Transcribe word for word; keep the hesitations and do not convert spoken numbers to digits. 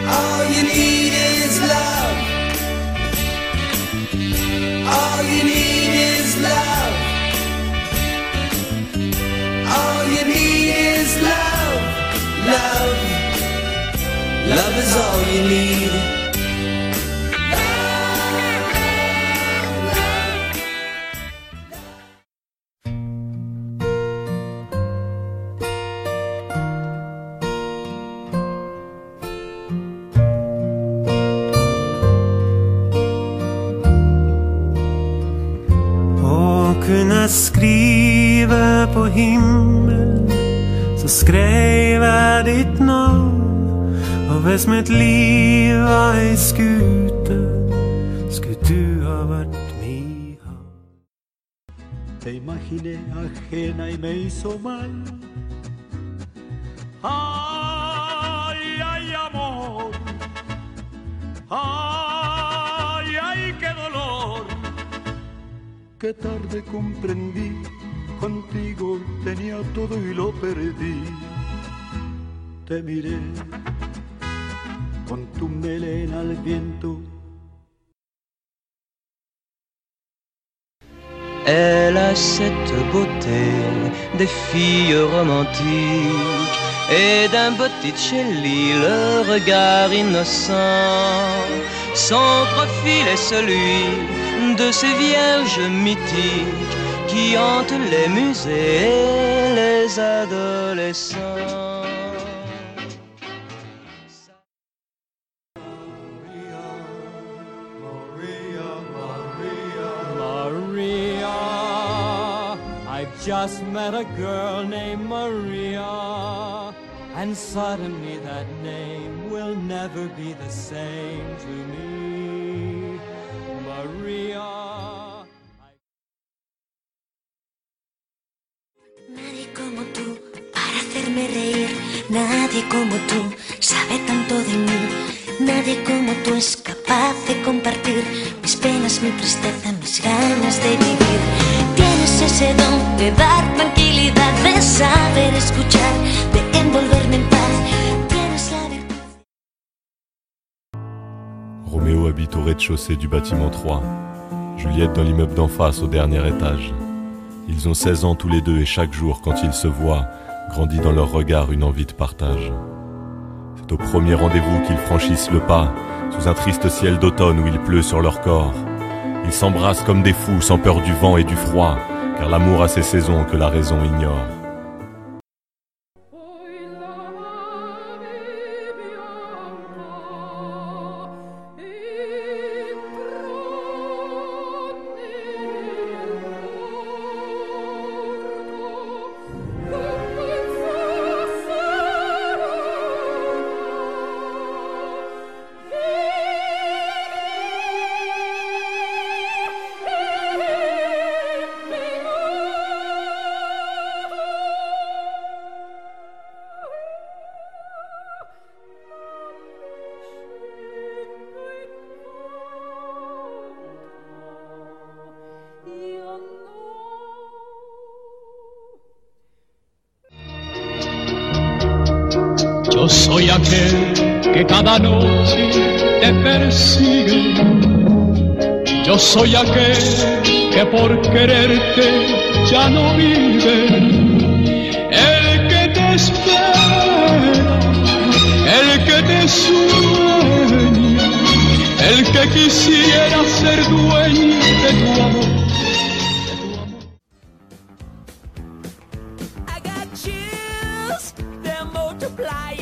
All you need is love. All you need is love. All you need is love. Love. Love is all you need. Kunna skriva på himmel, så skrev jeg ditt navn. Og hvis mitt liv var ei skute, skulle du ha vært mi havn. Te imaginé ajena y me hizo mal. Ay, ay, amor. Ay, ay, qué dolor. Qué tarde comprendí, contigo tenía todo y lo perdí. Te miré con tu melena al viento. Elle a cette beauté des filles romantiques et d'un Botticelli le regard innocent. Son profil est celui de ces vierges mythiques qui hantent les musées et les adolescents. Maria, Maria, Maria, I've just met a girl named Maria, and suddenly that name will never be the same to me. Maria. Nadie como tú para hacerme reír, nadie como tú sabe tanto de mí, nadie como tú es capaz de compartir mis penas, mi tristeza, mis ganas de vivir. Tienes ese don de dar tranquilidad, de saber escuchar, de envolverme en paz. Tienes la virtud. Roméo habite au rez-de-chaussée du bâtiment trois, Juliette dans l'immeuble d'en face au dernier étage. Ils ont seize ans tous les deux et chaque jour, quand ils se voient, grandit dans leur regard une envie de partage. C'est au premier rendez-vous qu'ils franchissent le pas, sous un triste ciel d'automne où il pleut sur leur corps. Ils s'embrassent comme des fous, sans peur du vent et du froid, car l'amour a ses saisons que la raison ignore. Yo soy aquel que cada noche te persigue. Yo soy aquel que por quererte ya no vive. El que te espera, el que te sueña, el que quisiera ser dueño de tu amor. I got chills, they're multiplying.